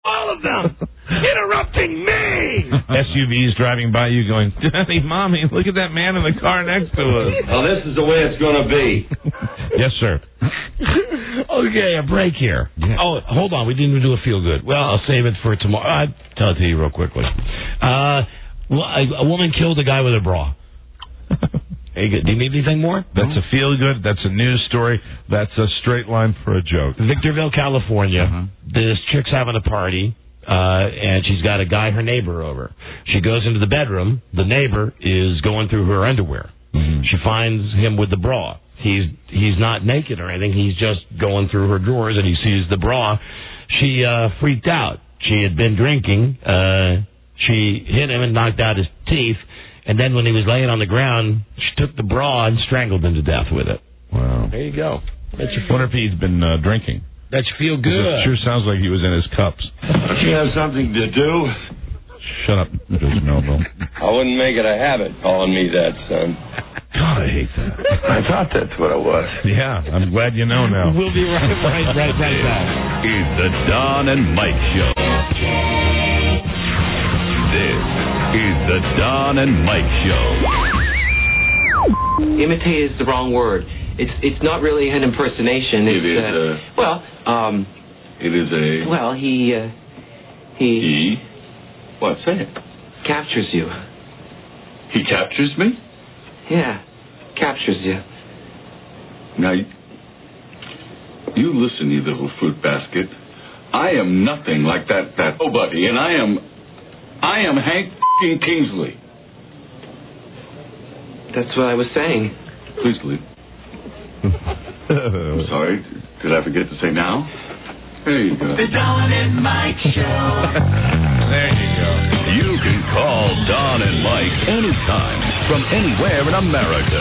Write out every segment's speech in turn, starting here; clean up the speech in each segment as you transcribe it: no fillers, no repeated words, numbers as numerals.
all of them, interrupting me. SUVs driving by you going, Daddy, Mommy, look at that man in the car next to us. Well, this is the way it's going to be. Yes, sir. Okay, a break here. Yeah. Oh, hold on. We didn't even do a feel good. Well, I'll save it for tomorrow. I'll tell it to you real quickly. A woman killed a guy with a bra. Hey, do you need anything more? That's a feel good. That's a news story. That's a straight line for a joke. Victorville, California. This chick's having a party, and she's got a guy, her neighbor, over. She goes into the bedroom. The neighbor is going through her underwear. She finds him with the bra. He's not naked or anything. He's just going through her drawers, and he sees the bra. She freaked out. She had been drinking. She hit him and knocked out his teeth. And then when he was laying on the ground, she took the bra and strangled him to death with it. Wow. There you go. Wonder if he's been drinking. That should feel good. It sure sounds like he was in his cups. Don't you have something to do? Shut up, Judge Melville. I wouldn't make it a habit calling me that, son. God, I hate that. I thought that's what it was. Yeah, I'm glad you know now. We'll be right back. It's the Don and Mike Show. This is the Don and Mike Show. Imitate is the wrong word. It's not really an impersonation. It is It is a... Well, he... What? Say it. captures you. He captures me? Yeah, captures you. Now, you listen, you little fruit basket. I am nothing like that nobody, and I am Hank Kingsley. That's what I was saying. Please leave. I'm sorry. Did I forget to say now? There you go. The Don and Mike Show. There you go. You can call Don and Mike anytime from anywhere in America.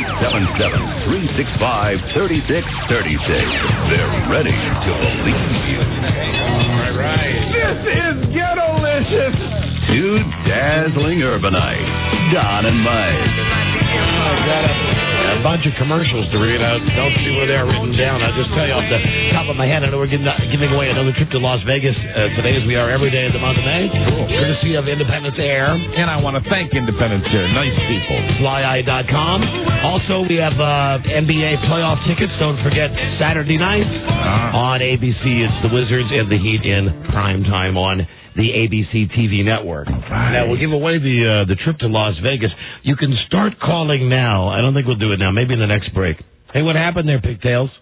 877-365-3636. They're ready to believe you. All right. This is Ghetto-licious. Two dazzling urbanites, Don and Mike. I've got a bunch of commercials to read out. Don't see where they're written down. I'll just tell you off the top of my head, I know we're giving away another trip to Las Vegas today, as we are every day of the month of May. Cool. Courtesy of Independence Air. And I want to thank Independence Air. Nice people. FlyEye.com. Also, we have NBA playoff tickets. Don't forget Saturday night on ABC. It's the Wizards and the Heat in prime time on the ABC TV network. Right. Now, we'll give away the trip to Las Vegas. You can start calling now. I don't think we'll do it now. Maybe in the next break. Hey, what happened there, Pigtails?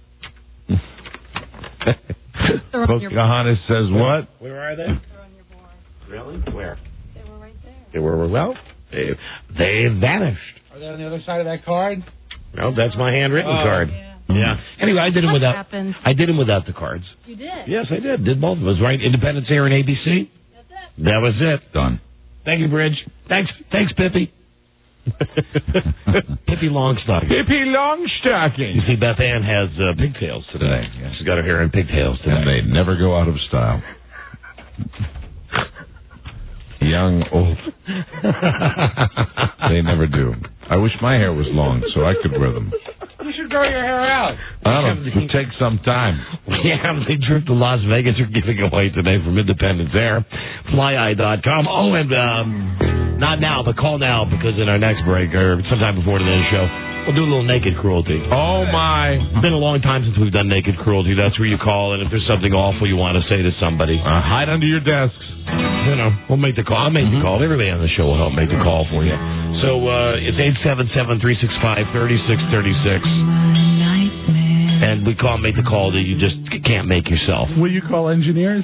Pocahontas says what? Where are they? They're on your board. Really? Where? They were right there. They were, well, they vanished. Are they on the other side of that card? No, that's my handwritten card. Yeah. Anyway, I did them What without. happened? I did them without the cards. You did? Yes, I did. Did both of us, right? Independence Air and ABC. That's it. That was it. Done. Thank you, Bridge. Thanks, Pippi. Pippi Longstocking. Pippi Longstocking. You see, Beth Ann has pigtails today. Yeah. She's got her hair in pigtails today. And they never go out of style. Young, old. They never do. I wish my hair was long so I could wear them. You should grow your hair out. I don't know. It would take some time. We have the trip to Las Vegas we're giving away today from Independence Air. FlyEye.com. Oh, and not now, but call now, because in our next break, or sometime before today's show, we'll do a little naked cruelty. Oh, my. It's been a long time since we've done naked cruelty. That's where you call, and if there's something awful you want to say to somebody, hide under your desks. You know, we'll make the call. I'll make the call. Everybody on the show will help make the call for you. So it's 877-365-3636. And we call make the call that you just can't make yourself. Will you call engineers?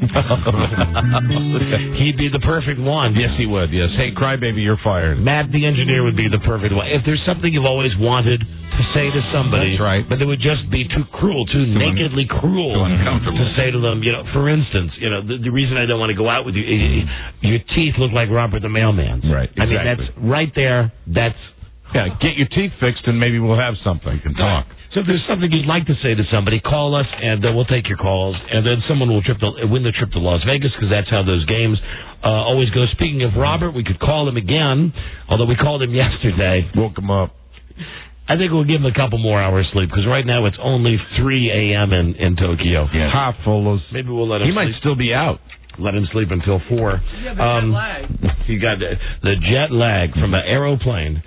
He'd be the perfect one. Yes, he would. Yes. Hey, crybaby, you're fired. Matt, the engineer, would be the perfect one. If there's something you've always wanted to say to somebody, that's right, but it would just be too cruel, too nakedly cruel to say to them. You know, for instance, you know, the reason I don't want to go out with you, your teeth look like Robert the Mailman's. Right. Exactly. I mean, that's right there. That's get your teeth fixed, and maybe we'll have something. We can talk. So if there's something you'd like to say to somebody, call us, and we'll take your calls, and then someone will win the trip to Las Vegas, because that's how those games always go. Speaking of Robert, we could call him again, although we called him yesterday. Woke him up. I think we'll give him a couple more hours sleep because right now it's only 3 a.m. in Tokyo. Yeah. Half full of. Maybe we'll let him. He might still be out. Let him sleep until 4. Yeah, the jet lag. He got the jet lag from an aeroplane.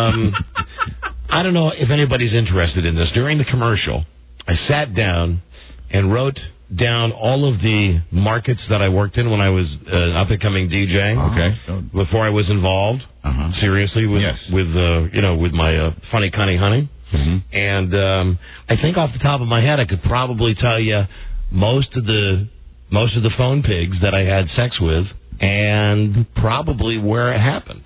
I don't know if anybody's interested in this. During the commercial, I sat down and wrote down all of the markets that I worked in when I was an up-and-coming DJ. Okay. Before I was involved, seriously, with my Funny Cunny Honey. Mm-hmm. And I think off the top of my head, I could probably tell you most of the phone pigs that I had sex with, and probably where it happened.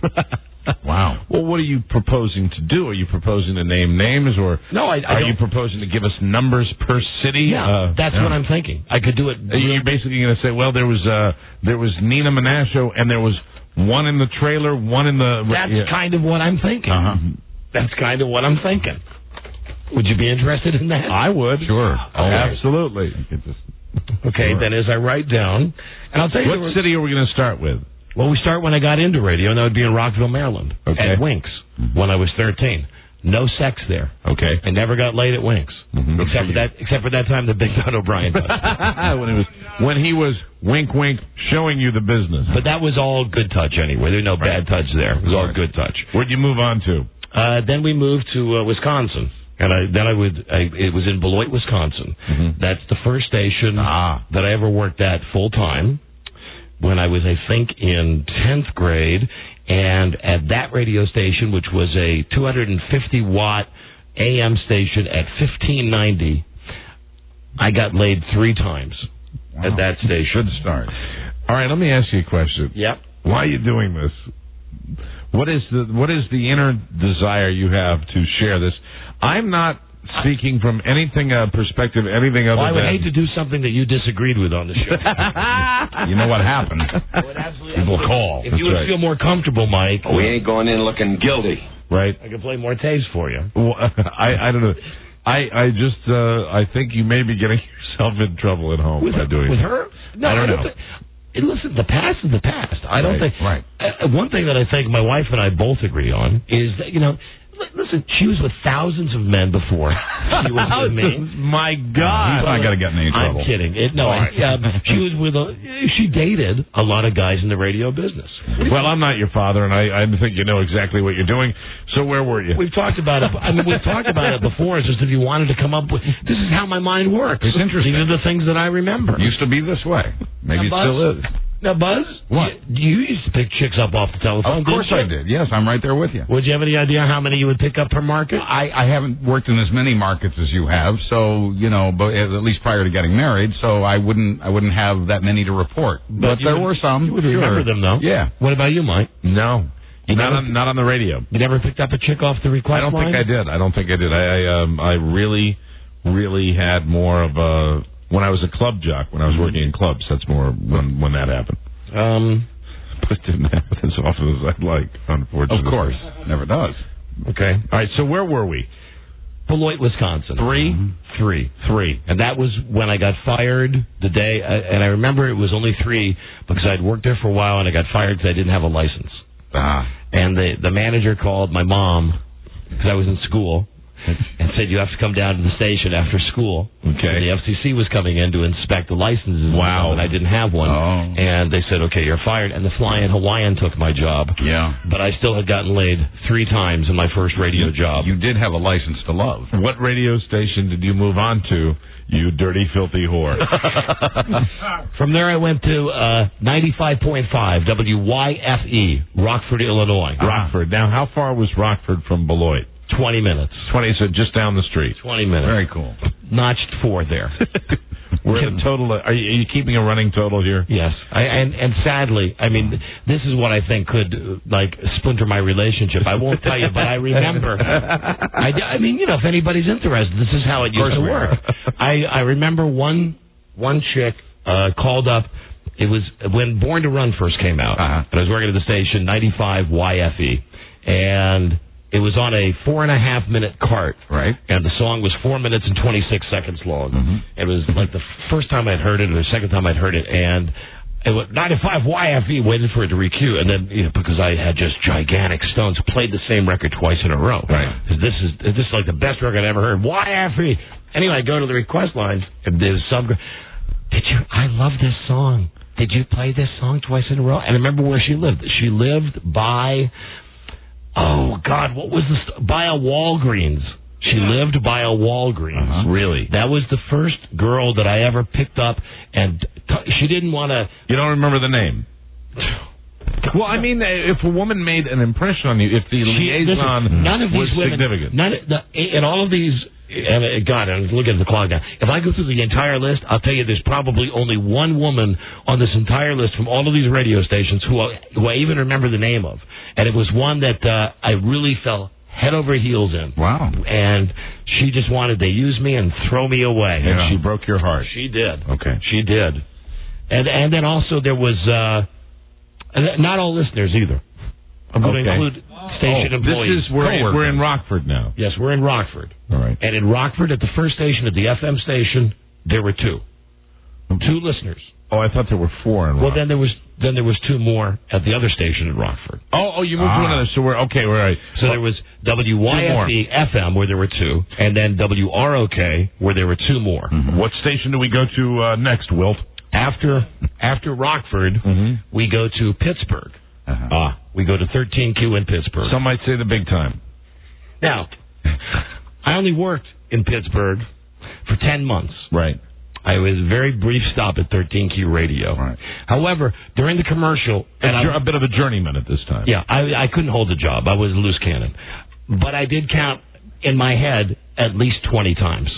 Wow. Well, what are you proposing to do? Are you proposing to name names, or no? Are you proposing to give us numbers per city? Yeah, that's what I'm thinking. I could do it. You're basically going to say, well, there was Nina Menasco, and there was one in the trailer, one in the. That's kind of what I'm thinking. That's kind of what I'm thinking. Would you be interested in that? I would. Sure. Absolutely. Okay, then as I write down, and I'll tell you what city are we going to start with? Well, we start when I got into radio, and that would be in Rockville, Maryland, at Winks when I was 13. No sex there. Okay. I never got laid at Winks, except for that time that Big Don O'Brien was. when he was wink wink showing you the business. But that was all good touch anyway. There was no bad touch there. It was all good touch. Where'd you move on to? Then we moved to Wisconsin. And it was in Beloit, Wisconsin. Mm-hmm. That's the first station that I ever worked at full time when I was, I think, in 10th grade. And at that radio station, which was a 250-watt AM station at 1590, I got laid 3 times at that station. Good start. All right, let me ask you a question. Yep. Why are you doing this? What is the inner desire you have to share this? I'm not speaking from anything perspective, anything other than... I would hate to do something that you disagreed with on the show. You know what happened? People call. If you would feel more comfortable, Mike... We ain't going in looking guilty. Right. I can play more tapes for you. Well, I don't know. I think you may be getting yourself in trouble at home by doing with her? No, I don't know. Listen, the past is the past. I don't think... Right. One thing that I think my wife and I both agree on is that, listen, she was with thousands of men before she was with me. My God. I got to get in any trouble. I'm kidding. She dated a lot of guys in the radio business. Well, I'm not your father, and I think you know exactly what you're doing. So where were you? We've talked about it. We've talked about it before. It's just if you wanted to come up with, this is how my mind works. It's interesting. These are the things that I remember. Used to be this way. Maybe it still is. Now, Buzz, what? You used to pick chicks up off the telephone. Of course I did. Yes, I'm right there with you. Would you have any idea how many you would pick up per market? I haven't worked in as many markets as you have, so but at least prior to getting married, so I wouldn't have that many to report. But there were some. You would remember them, though. Yeah. What about you, Mike? No. Not on the radio. You never picked up a chick off the request line? I don't think I did. I really, really had more of a... When I was a club jock, when I was working in clubs, that's more when that happened. But it didn't happen as often as I'd like, unfortunately. Of course. Never does. Okay. All right, so where were we? Beloit, Wisconsin. 3? Mm-hmm. 3. And that was when I got fired the day, and I remember it was only 3 because I'd worked there for a while and I got fired because I didn't have a license. And the manager called my mom because I was in school and said, you have to come down to the station after school. Okay. And the FCC was coming in to inspect the licenses. Wow. And I didn't have one. Oh. And they said, okay, you're fired. And the Flying Hawaiian took my job. Yeah. But I still had gotten laid 3 times in my first radio job. You did have a license to love. What radio station did you move on to, you dirty, filthy whore? From there I went to 95.5 WYFE, Rockford, Illinois. Rockford. Now, how far was Rockford from Beloit? 20 minutes. 20, so just down the street. 20 minutes. Very cool. Notched 4 there. We're at a total. Are you keeping a running total here? Yes. And sadly, I mean, this is what I think could splinter my relationship. I won't tell you, but I remember. I mean, if anybody's interested, this is how it used to work. I remember one chick called up. It was when Born to Run first came out, and I was working at the station 95 YFE, and it was on a 4.5-minute cart, right? And the song was 4 minutes and 26 seconds long. Mm-hmm. It was like the first time I'd heard it, or the second time I'd heard it, and it was 95 YFE, waited for it to recue, and then because I had just gigantic stones, played the same record twice in a row. Right. This is like the best record I ever heard. YFE. Anyway, I go to the request line, and there's some. I love this song. Did you play this song twice in a row? And I remember where she lived. She lived by, oh God, what was this? By a Walgreens. She lived by a Walgreens. Really? That was the first girl that I ever picked up, and she didn't want to. You don't remember the name? Well, I mean, if a woman made an impression on you, if the liaison none of these was women, significant. In all of these, and God, I'm looking at the clock now. If I go through the entire list, I'll tell you there's probably only one woman on this entire list from all of these radio stations who I even remember the name of. And it was one that I really fell head over heels in. Wow. And she just wanted to use me and throw me away. And she broke your heart. She did. Okay. She did. And then also there was, not all listeners either. I'm going to include station employees. We're in Rockford now. Yes, we're in Rockford. All right. And in Rockford, at the first station, at the FM station, there were two listeners. Oh, I thought there were 4 in Rockford. Well, then there was 2 more at the other station in Rockford. Oh, you moved to one of those. So we're right. So there was WYFE FM where there were 2, and then WROK where there were 2 more. Mm-hmm. What station do we go to next, Wilt? After Rockford, we go to Pittsburgh. We go to 13Q in Pittsburgh. Some might say the big time. Now, I only worked in Pittsburgh for 10 months. Right. I was a very brief stop at 13Q Radio. Right. However, during the commercial... You're a bit of a journeyman at this time. Yeah, I couldn't hold a job. I was a loose cannon. But I did count in my head at least 20 times.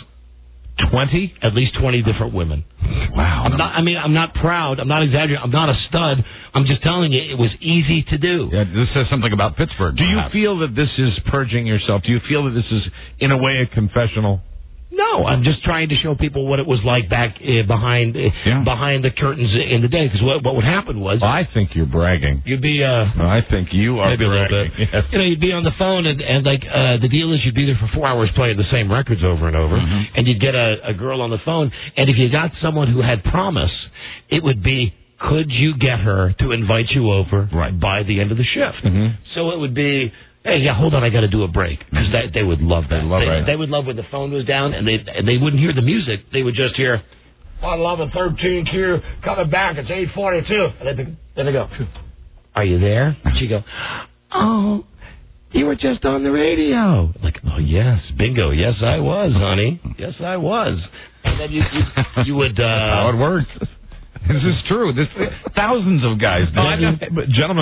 20? At least 20 different women. Wow. I'm not proud. I'm not exaggerating. I'm not a stud. I'm just telling you, it was easy to do. Yeah, this says something about Pittsburgh. Do you feel that this is purging yourself? Do you feel that this is, in a way, a confessional? No, I'm just trying to show people what it was like back behind the curtains in the day. Because what would happen was... I think you're bragging. You'd be... I think you are maybe bragging. A little bit. Yes. You'd be on the phone, and the deal is you'd be there for 4 hours playing the same records over and over, and you'd get a girl on the phone, and if you got someone who had promise, it would be, could you get her to invite you over by the end of the shift? So it would be... Hey, hold on, I got to do a break, because they would love that. They would love when the phone was down, and they wouldn't hear the music. They would just hear, I love a 13Q coming back. It's 8:42, and then they go, are you there? And she'd go, oh, you were just on the radio. Like, oh yes, bingo, yes I was, honey, yes I was. And then you would. How it works. This is true. Thousands of guys. Gentlemen.